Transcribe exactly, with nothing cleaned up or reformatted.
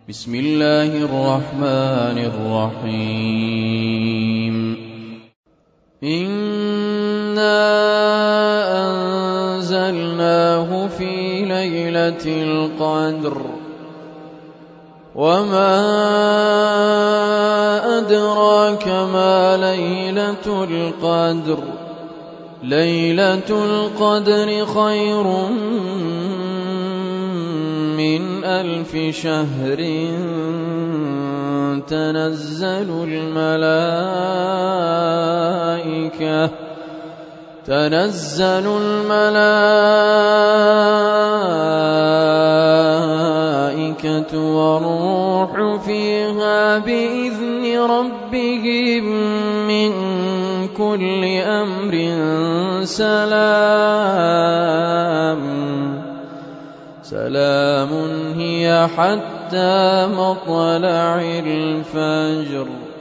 بسم الله الرحمن الرحيم إنا أنزلناه في ليلة القدر وما أدراك ما ليلة القدر ليلة القدر خير من ألف شهر تنزل الملائكة تنزل الملائكة والروح فيها بإذن ربهم من كل أمر سلام سلام هي حتى مطلع الفجر.